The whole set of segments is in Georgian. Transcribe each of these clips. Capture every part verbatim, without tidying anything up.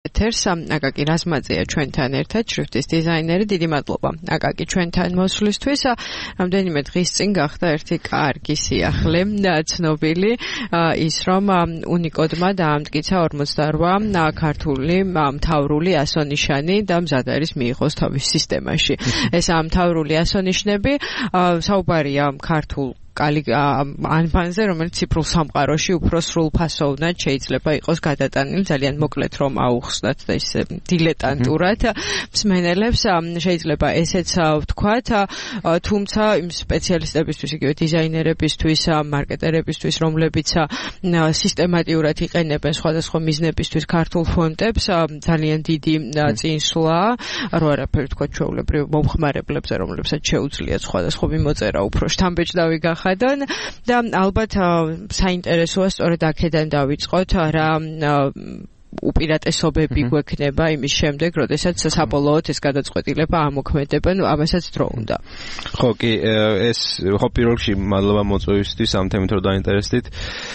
ეთერს აკაკი რაზმაძეა ჩვენთან ერთად შრიფტის დიზაინერი. დიდი მადლობა აკაკი ჩვენთან მოსვლისთვის. რამდენიმე დღის წინ გახდა ერთი კარგი სიახლე ცნობილი ის რომ უნიკოდმა დაამტკიცა ორმოცდაორვა ქართული მთავრული ასონიშანი და მზად არის მიიღოს თავის სისტემაში. ეს მთავრული ასონიშნები საუბარია ქართულ ანბანზე, რომელიც ციფრულ სამყაროში უფრო სრულფასოვნად შეიძლება იყოს გადატანილი, ძალიან მოკლედ რომ აუხსნათ და ის დილეტანტურად მსმენელებს შეიძლება ესეც ვთქვათ, თუმცა იმ სპეციალისტებისთვის, იგივე დიზაინერებისთვის, მარკეტერებისთვის, რომლებიც სისტემატიურად იყენებენ სხვადასხვა მიზნებისთვის ქართულ ფონტებს, ძალიან დიდი წინსვლა, რო არაფერი თქვა ჩვეულებრივ მომხმარებლებზე, რომლებსაც შეუძლიათ სხვადასხვა მიმოწერა უფრო შთამბეჭდავი გახადონ და ალბათ საინტერესოა სწორედ აქედან დავიწყოთ რა უპირატესობები გვექნება იმის შემდეგ, როდესაც საბოლოოდ ეს გადაწყვეტილება ამოქმედება, ნუ ამასაც დრო უნდა. ხო, კი, ეს ხო პირველ რიგში მადლობა მოწვევისთვის ამ თემით რომ დაინტერესდით.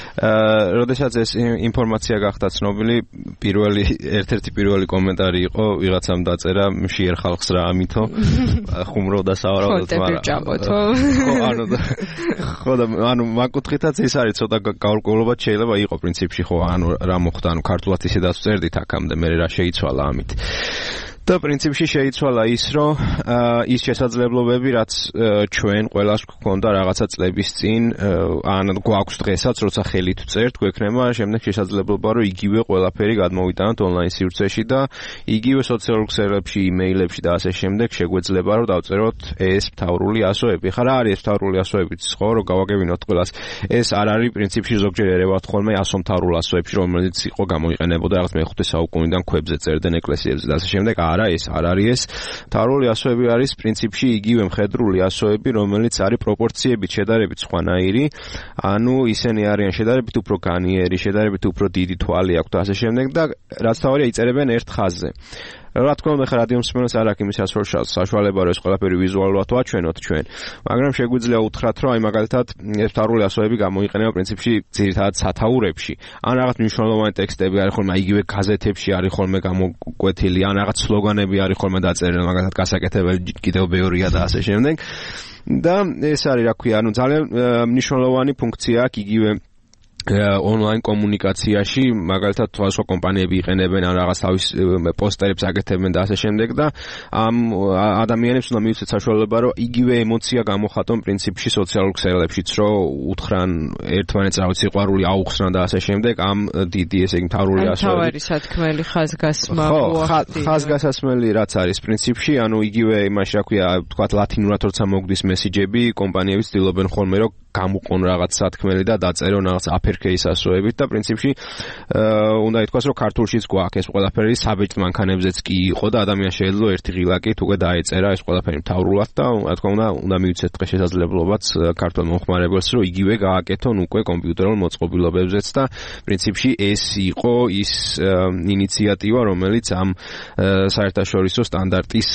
როდესაც ეს ინფორმაცია გახდა ცნობილი, პირველი ერთ-ერთი პირველი კომენტარი იყო, ვიღაცამ დაწერა, მშიერ ხალხს რა ამითო, ხუმრობ და სავარაუდოდ, მაგრამ ხო, ანუ ხო და ანუ მაკუთხითაც ეს არის ცოტა გაურკვევლობა შეიძლება იყო პრინციპში, ხო, ანუ რა მოხდა, ანუ ქართულად ისე წერდით აქამდე, მე რა შეიცვალა ამით. და პრინციპში შეიცვალა ის, რომ ის შესაძლებლობები, რაც ჩვენ ყველას გვქონდა რაღაცა წლების წინ, ან გვაქვს დღესაც, როცა ხელით ვწერთ, გვექნება შემდეგ შესაძლებლობა, რომ იგივე ყველაფერი გადმოვიტანოთ ონლაინ სივრცეში და იგივე სოციალურ ქსელებში, იმეილებში და ასე შემდეგ შეგვეძლება, რომ დავწეროთ ეს მთავრული ასოები. ხა რა არის ეს მთავრული ასოებიც, ხო, რომ გავაგებინოთ ყველას. ეს არ არის პრინციპში ზოგჯერ ერევათ ხოლმე ასო მთავრულ ასოებში, რომელიც იყო გამოიყენებოდა რაღაც მეხუთე საუკუნიდან ქვებზე წერდნენ ეკლესიებზე და ასე შემდეგ. არა, ეს არ არის ეს. მთავრული ასოები არის პრინციპში იგივე მხედრული ასოები, რომელიც არის პროპორციებით შედარებით სხვანაირი, ანუ ისინი არიან შედარებით უფრო განიერი, შედარებით უფრო დიდი თვალი აქვთ და ასე შემდეგ და რაც თავარია იწერებენ ერთ ხაზზე. რა თქმა უნდა, ხა რადიო მსმენელს არ აქვს იმის საშუალება, რომ ეს ყველაფერი ვიზუალურად ვაჩვენოთ ჩვენ, მაგრამ შეგვიძლია უთხრათ, რომ აი მაგალითად ეს მთავრული ასოები გამოიყენება პრინციპში ძირითადად სათაურებში. ან რაღაც მნიშვნელოვანი ტექსტები არის ხოლმე იგივე გაზეთებში არის ხოლმე გამოკვეთილი, ან რაღაც სლოგანები არის ხოლმე დაწერილი, მაგალითად გასაკეთებელი კიდევ ბევრია და ასე შემდეგ. და ეს არის, რა ქვია, ანუ ძალიან მნიშვნელოვანი ფუნქცია აქვს იგივე ონლაინ კომუნიკაციაში, მაგალითად სხვადასხვა კომპანიები იყენებენ ან რაღაც თავის პოსტერებს აკეთებენ და ასე შემდეგ და ამ ადამიანებს უნდა მიუცეთ საშუალება, რომ იგივე ემოცია გამოხატონ პრინციპში სოციალურ ქსელებშიც, რომ უთხრან ერთმანეთს რა ვიცი ყვარული აუხსნან და ასე შემდეგ, ამ დიდი ესე იგი მთავრული ასოები. თავარი სათქმელი ხაზგასმა უახდი. ხაზგასასმელი რაც არის პრინციპში, ანუ იგივე იმაში რა ქვია, თქვათ ლათინურად როცა მოგდის მესიჯები, კომპანიები ცდილობენ ხოლმე რომ გამოყონ რაღაც სათქმელი და დაწერონ რაღაც uppercase ასოებით და პრინციპში უნდა ითქვას, რომ ქართულშიც გვაქვს ეს ყველაფერი საბეჭდ მანქანებზეც კი იყო და ადამიანს შეიძლება ერთი ღილაკით უკვე დაეწერა ეს ყველაფერი მთავრულად და რა თქმა უნდა, უნდა მივიცეთ დღეს შესაძლებლობაც ქართულ მომხმარებელს, რომ იგივე გააკეთონ უკვე კომპიუტერულ მოწყობილობებზეც და პრინციპში ეს იყო ის ინიციატივა, რომელიც ამ საერთაშორისო სტანდარტის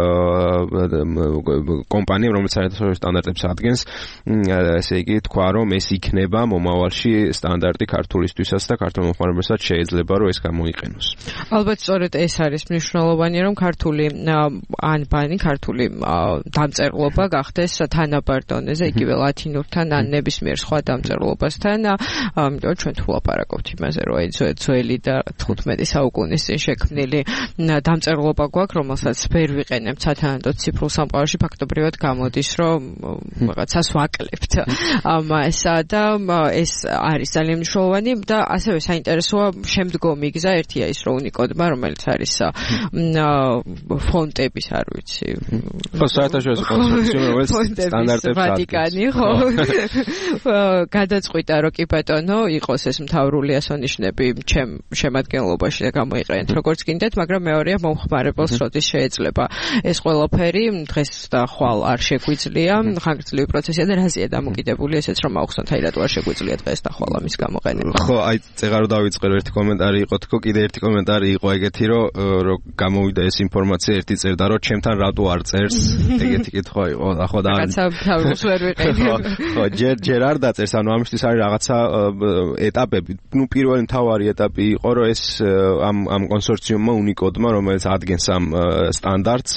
კომპანია, რომელიც საერთაშორისო სტანდარტებს ადგენს, ესე იგი თქვა, რომ ეს იქნება მომავალში სტანდარტი ქართულისთვისაც და ქართულ მომხმარებელსაც შეიძლება, რომ ეს გამოიყენოს. ალბათ სწორედ ეს არის მნიშვნელოვანი, რომ ქართული ანბანი, ქართული დამწერლობა გახდეს თანაბარ დონეზე, იგივე ლათინურთან ან ნებისმიერ სხვა დამწერლობასთან, იმიტომ ჩვენ თუ ლაპარაკობთ იმაზე, რომ აი ძველი და თხუთმეტი საუკუნის წინ შექმნილი დამწერლობა გვაქვს, რომელსაც ვერ ვიყენებთ სათანადოდ ციფრულ სამყაროში, ფაქტობრივად გამოდის, რომ რაღაცას ვაკლებთ. ამასა და ეს არის ძალიან მნიშვნელოვანი და ასევე საინტერესოა შემდგომი გზა. ერთია ის, რომ უნიკოდმა, რომელიც არის ფონტების, არ ვიცი. ხო, საერთაშორისო კონსორციუმი, რომელიც სტანდარტებს ვატიკანი, ხო. გადაწყვიტა, რომ კი ბატონო, იყოს ეს მთავრული ასონიშნები ჩემ შემადგენლობაში და გამოიყენეთ როგორც გინდათ, მაგრამ მეორეა მომხმარებელს როდის შეიძლება ეს ყველაფერი დღეს და ხვალ არ შეგვიძლია, ხანგრძლივი პროცესია და რაზეა დამოკიდებული დამოკიდებული, ესეც რომ ავხსნათ, აი რატო არ შეგვიძლია დღეს და ხვალ ამის გამოყენება. ხო, აი წეღარო დავიწყე ერთი კომენტარი იყო თქო, კიდე ერთი კომენტარი იყო ეგეთი, რომ რომ გამოვიდა ეს ინფორმაცია, ერთი წერდა, რომ ჩემთან რატო არ წერს, ეგეთი კითხვა იყო, ხო და რაღაცა თავის ვერ ვიყენებ. ხო, ჯერ ჯერ არ დაწერს, ანუ ამისთვის არის რაღაცა ეტაპები. ნუ პირველი მთავარი ეტაპი იყო, რომ ეს ამ ამ კონსორციუმმა უნიკოდმა, რომელიც ადგენს ამ სტანდარტს,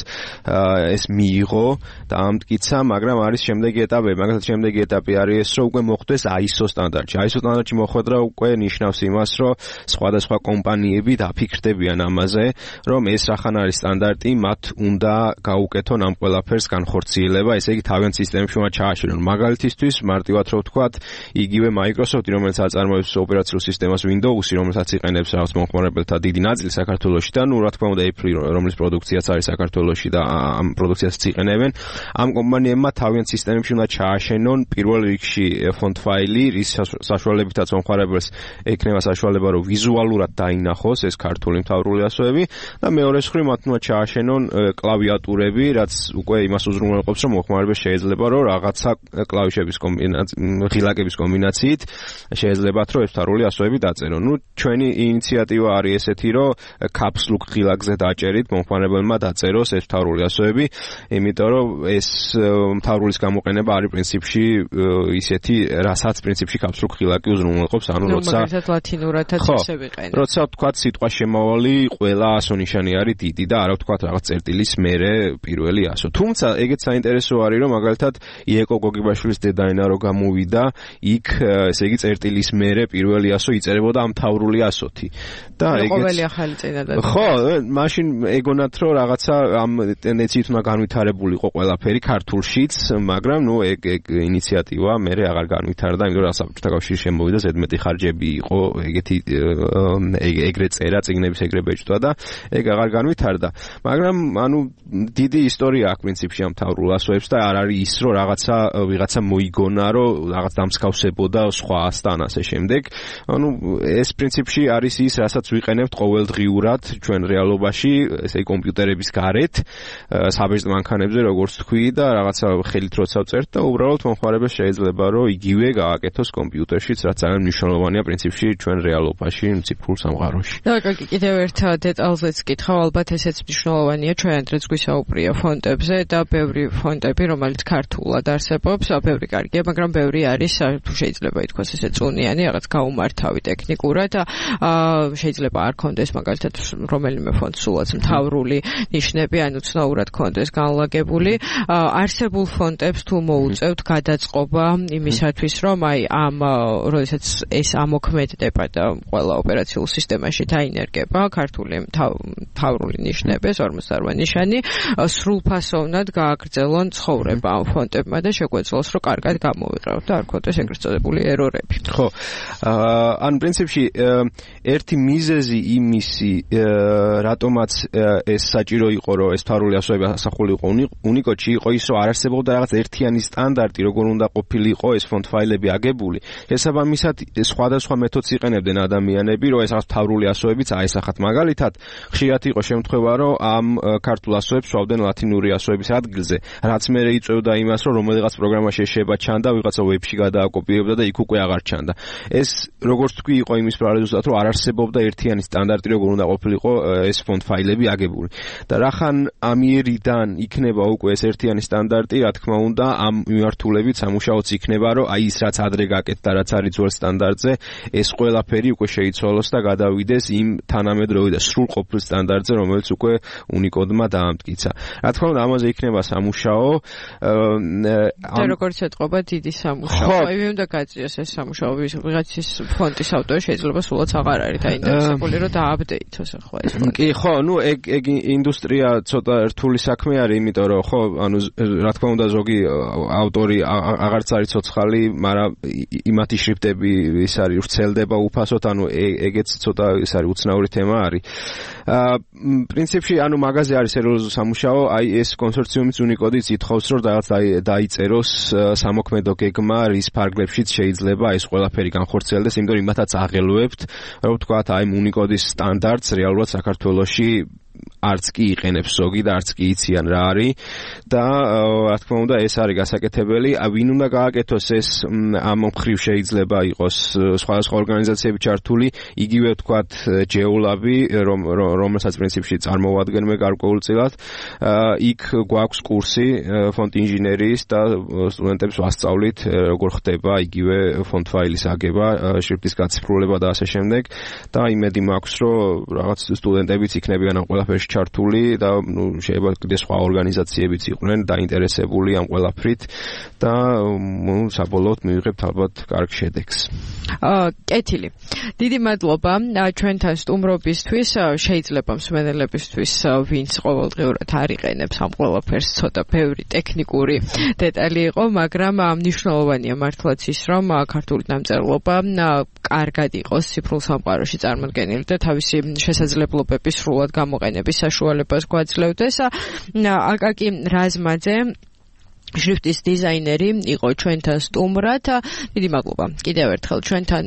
ეს მიიღო და ამტკიცა, მაგრამ არის შემდეგი ეტაპები, მაგალითად შემდეგი ეტაპი არის ეს, რომ უკვე მოხვდეს I S O სტანდარტში. I S O სტანდარტში მოხვედრა უკვე ნიშნავს იმას, რომ სხვადასხვა კომპანიები დაფიქრდებიან ამაზე, რომ ეს რახან არის სტანდარტი, მათ უნდა გაუკეთონ ამ ყველაფერს განხორციელება, ესე იგი თავიანთ სისტემებში უნდა ჩააშენონ. მაგალითისთვის, მარტივად რო ვთქვათ, იგივე Microsoft-ი, რომელიც აწარმოებს ოპერაციულ სისტემას Windows-ი, რომელსაც იყენებს რაღაც მომხმარებელთა დიდი ნაწილი საქართველოში და ნუ რა თქმა უნდა Apple, რომლის პროდუქციაც არის საქართველოში და ამ პროდუქციასაც იყენებენ, ამ კომპანიებმა თავიანთ სისტემებში უნდა ჩააშენონ პირველ რიგში font ფაილი, რის საშუალებითაც მომხმარებელს ექნება საშუალება, რომ ვიზუალურად დაინახოს ეს ქართული მთავრული ასოები და მეორე მხრივ მათ უნდა ჩააშენონ კლავიატურები, რაც უკვე იმას უზრუნველყოფს, რომ მომხმარებელს შეიძლება რომ რაღაცა კლავიშების კომბინაცია, ღილაკების კომბინაციით შეიძლებათ რომ ეს მთავრული ასოები დაწერონ. ნუ ჩვენი ინიციატივა არის ესეთი, რომ caps lock ღილაკზე დაჭერით მომხმარებელმა დაწეროს ეს მთავრული ასოები, იმიტომ რომ ეს მთავრულის გამოყენება არის პრინციპში ისეთი, რასაც პრინციპში caps lock ღილაკი უზრუნველყოფს, ანუ როცა მაგალითად ლათინურადაც ესე ვიყენებ. როცა ვთქვათ სიტყვა შემავალი ყველა ასო-ნიშანი არის დიდი და არა ვთქვათ რაღაც წერტილის მერე პირველი ასო. თუმცა ეგეც საინტერესო არის, რომ მაგალითად იეკო გოგიბაშვილის დედაენა რო გამოვიდა, იქ ესე იგი წერტილის მერე პირველი ასო იწერებოდა ამ მთავრული ასოთი. და ეგეც ყოველი ახალი წინადადება. ხო, მაშინ ეგონათ რომ რაღაცა ამ ტენდენციით უნდა განვითარებულიყო ყველაფერი ქართულშიც, მაგრამ ნუ ეგ ეგ ინიციატივა მერე აღარ განვითარდა, იმიტომ რომ საბჭოთა კავშირში შემოვიდა ზედმეტი ხარჯები იყო ეგეთი ეგრე წერა, წიგნების ეგრე ბეჭდვა და ეგ აღარ განვითარდა. მაგრამ ანუ დიდი ისტორია აქვს პრინციპში ამ მთავრულ ასოებს და არ არის ის რომ რაღაცა ვიღაცა მოიგონა რომ რაღაც დამსგავსებოდა სხვა ასთან ასე შემდეგ. ანუ ეს პრინციპში არის ის, რასაც ვიყენებთ ყოველდღიურად ჩვენ რეალობაში, ესე იგი კომპიუტერების გარეთ, საბეჭდ მანქანებზე როგორც თქვი და რაღაცა ხელით როცა ვწერთ და უბრალოდ მომხმარებელს შეიძლება რომ იგივე გააკეთოს კომპიუტერშიც, რაც ძალიან მნიშვნელოვანია პრინციპში ჩვენ რეალობაში, ციფრულ სამყაროში. და კიდევ ერთ დეტალზეც კითხავ, ალბათ ესეც მნიშვნელოვანია, ჩვენ დღეს გვისაუბრია ფონტებზე და ბევრი ფონტები, რომელიც ქართულად არსებობს, ბევრი კარგია, მაგრამ ბევრი არის, თუ შეიძლება ითქვას ესე წუნიანი, რაღაც გაუმართავი ტექნიკურად და შეიძლება არ კონდეს მაგალითად რომელიმე ფონტს სულაც მთავრული ნიშნები, ანუ ცნაურად კონდეს განლაგებული. არსებულ ფონტებს თუ მოუწევთ გადაწყობა იმისათვის, რომ აი ამ როდესაც ეს ამოქმედდება და ყველა ოპერაციულ სისტემაში დაინერგება ქართული მთავრული ნიშნების ორმოცდაოთხ ნიშანი, სრულფასოვნად გააგრძელონ ცხოვრება ამ ფონტებმა და შეგვეძლოს რომ კარგად გამოვიყრათ და არ ქონდეს ეგრეთ წოდებული ერორები. ხო. ან პრინციპში ერთი მიზეზი იმისი, რატომაც ეს საჭირო იყო, რომ ეს მთავრული ასოები ასახული იყო უნიკოდში, იყო ის, რომ არ არსებობდა რაღაც ერთიანი სტანდარტი, როგორ უნდა ყოფილიყო ეს ფონტ ფაილები აგებული. შესაბამისად, სხვადასხვა მეთოდს იყენებდნენ ადამიანები, რომ ეს რაღაც მთავრული ასოებიც აესახათ. მაგალითად, ხშირად იყო შემთხვევა, რომ ამ ქართულ ასოებს სვავდნენ ლათინური ასოების ადგილზე, რაც მერე იწვევდა იმას, რომ რომელიღაც პროგრამაში შეება ჩანდა, ვიღაცა ვებში გადააკოპირებდა და იქ უკვე აღარ ჩანდა. ეს როგორც თქვი, იყო იმის პრობლემა, რომ არ არსებობდა ერთიანი სტანდარტი, როგორ უნდა ყოფილიყო ეს ფონტ ფაილები აგებული. და რახან ამიერიდან იქნება უკვე ეს ერთიანი სტანდარტი, რა თქმა უნდა, ამ მიმართულებით სამუშაოც იქნება, რომ აი ის რაც ადრე გაკეთდა, რაც არის ძველ სტანდარტზე, ეს ყველაფერი უკვე შეიცვალოს და გადავიდეს იმ თანამედროვე და სრულყოფილ სტანდარტზე, რომელიც უკვე უნიკოდმა დაამტკიცა. რა თქმა უნდა, ამაზე იქნება სამუშაო. და როგორც ეთყობა დიდი სამუშაო. აი უნდა გაძიოს ეს სამუშაო, ვიღაცის ფონტის ავტორი შეიძლება სულაც აღარ არის დაინტერესებული, რომ დააპდეითოს ახლა ეს ფონტი. კი, ხო, ნუ ეგ ეგ ინდუსტრია ცოტა რთული საქმე არის, იმიტომ რომ ხო, ანუ რა თქმა უნდა ზოგი ავტორი აღარც არის ცოცხალი, მაგრამ იმათი შრიფტები ის არის ვრცელდება უფასოდ, ანუ ეგეც ცოტა ის არის უცნაური თემა არის. აა პრინციპში ანუ მაგაზე არის სერიოზული სამუშაო, აი ეს კონსორციუმის უნიკოდიც ითხოვს, რომ რაღაც დაიწეროს სამოქმედო გეგმა, რის ფარგლებშიც შეიძლება ეს ყველაფერი განხორციელდეს, იმიტომ რომ იმათაც აღელვებთ, რომ ვთქვათ, აი უნიკოდის სტანდარტს რეალურად საქართველოში არც კი იყენებს ზოგი და არც კი იციან რა არის და რა თქმა უნდა ეს არის გასაკეთებელი. ვინ უნდა გააკეთოს ეს ამ მხრივ შეიძლება იყოს სხვადასხვა ორგანიზაციები ჩართული, იგივე ვთქვათ ჯეულაბი, რომ რომელსაც პრინციპში წარმოვადგენმე გარკვეულწილად. იქ გვაქვს კურსი ფონდ ინჟინერიის და სტუდენტებს ვასწავლით როგორ ხდება იგივე ფონდ ფაილის აგება, შრიფტის გაციფრულება და ასე შემდეგ და იმედი მაქვს რომ რაღაც სტუდენტებიც იქნებიან ამ ყველაფერში ჩართული და ნუ შეიძლება კიდე სხვა ორგანიზაციებიც იყვნენ დაინტერესებული ამ ყველაფრით და ნუ საბოლოოდ მივიღებთ ალბათ კარგ შედეგს. აა კეთილი. დიდი მადლობა ჩვენთან სტუმრობისთვის. შეიძლება მსმენელებისთვის ვინც ყოველდღიურად არ იყენებს ამ ყველაფერს ცოტა ბევრი ტექნიკური დეტალი იყო, მაგრამ მნიშვნელოვანია მართლაც ის რომ ქართული დამწერლობა კარგად იყოს ციფრულ სამყაროში წარმოდგენილი და თავისი შესაძლებლობების სრულად გამოყენების საშუალებას გვაძლევდეს. აკაკი რაზმაძე შრიფტის დიზაინერი იყო ჩვენთან სტუმრად. დიდი მადლობა კიდევ ერთხელ ჩვენთან